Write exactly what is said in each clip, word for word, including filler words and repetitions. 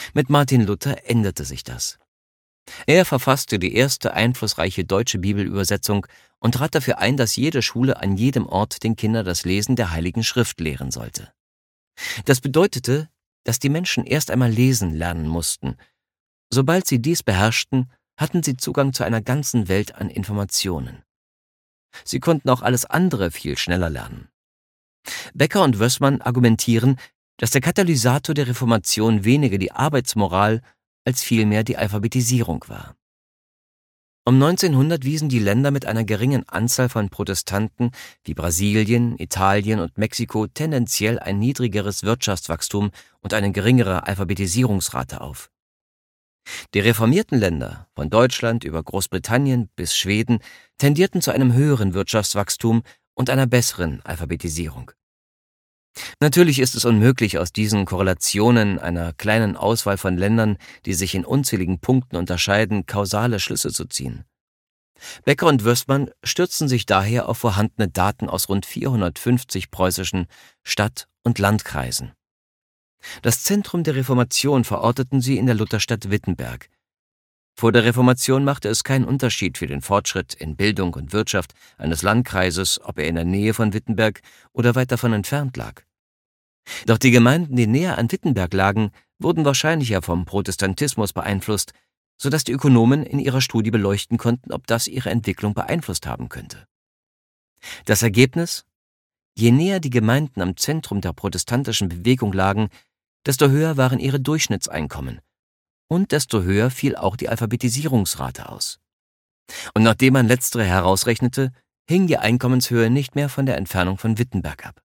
Mit Martin Luther änderte sich das. Er verfasste die erste einflussreiche deutsche Bibelübersetzung und trat dafür ein, dass jede Schule an jedem Ort den Kindern das Lesen der Heiligen Schrift lehren sollte. Das bedeutete, dass die Menschen erst einmal lesen lernen mussten. Sobald sie dies beherrschten, hatten sie Zugang zu einer ganzen Welt an Informationen. Sie konnten auch alles andere viel schneller lernen. Becker und Wössmann argumentieren, dass der Katalysator der Reformation weniger die Arbeitsmoral als vielmehr die Alphabetisierung war. Um neunzehnhundert wiesen die Länder mit einer geringen Anzahl von Protestanten wie Brasilien, Italien und Mexiko tendenziell ein niedrigeres Wirtschaftswachstum und eine geringere Alphabetisierungsrate auf. Die reformierten Länder, von Deutschland über Großbritannien bis Schweden, tendierten zu einem höheren Wirtschaftswachstum und einer besseren Alphabetisierung. Natürlich ist es unmöglich, aus diesen Korrelationen einer kleinen Auswahl von Ländern, die sich in unzähligen Punkten unterscheiden, kausale Schlüsse zu ziehen. Becker und Wössmann stützten sich daher auf vorhandene Daten aus rund vierhundertfünfzig preußischen Stadt- und Landkreisen. Das Zentrum der Reformation verorteten sie in der Lutherstadt Wittenberg. Vor der Reformation machte es keinen Unterschied für den Fortschritt in Bildung und Wirtschaft eines Landkreises, ob er in der Nähe von Wittenberg oder weit davon entfernt lag. Doch die Gemeinden, die näher an Wittenberg lagen, wurden wahrscheinlicher vom Protestantismus beeinflusst, sodass die Ökonomen in ihrer Studie beleuchten konnten, ob das ihre Entwicklung beeinflusst haben könnte. Das Ergebnis? Je näher die Gemeinden am Zentrum der protestantischen Bewegung lagen, desto höher waren ihre Durchschnittseinkommen und desto höher fiel auch die Alphabetisierungsrate aus. Und nachdem man letztere herausrechnete, hing die Einkommenshöhe nicht mehr von der Entfernung von Wittenberg ab.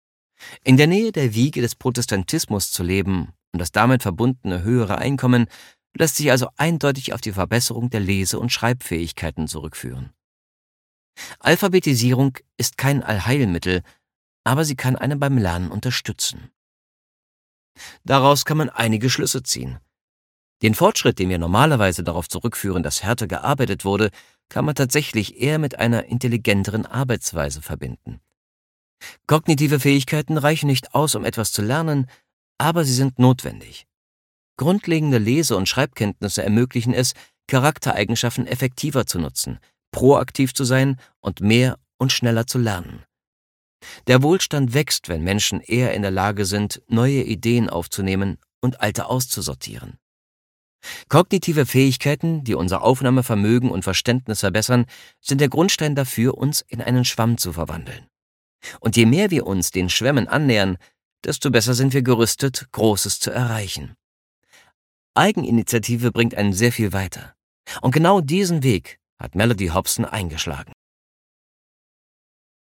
In der Nähe der Wiege des Protestantismus zu leben und das damit verbundene höhere Einkommen lässt sich also eindeutig auf die Verbesserung der Lese- und Schreibfähigkeiten zurückführen. Alphabetisierung ist kein Allheilmittel, aber sie kann einen beim Lernen unterstützen. Daraus kann man einige Schlüsse ziehen. Den Fortschritt, den wir normalerweise darauf zurückführen, dass härter gearbeitet wurde, kann man tatsächlich eher mit einer intelligenteren Arbeitsweise verbinden. Kognitive Fähigkeiten reichen nicht aus, um etwas zu lernen, aber sie sind notwendig. Grundlegende Lese- und Schreibkenntnisse ermöglichen es, Charaktereigenschaften effektiver zu nutzen, proaktiv zu sein und mehr und schneller zu lernen. Der Wohlstand wächst, wenn Menschen eher in der Lage sind, neue Ideen aufzunehmen und alte auszusortieren. Kognitive Fähigkeiten, die unser Aufnahmevermögen und Verständnis verbessern, sind der Grundstein dafür, uns in einen Schwamm zu verwandeln. Und je mehr wir uns den Schwämmen annähern, desto besser sind wir gerüstet, Großes zu erreichen. Eigeninitiative bringt einen sehr viel weiter. Und genau diesen Weg hat Melody Hobson eingeschlagen.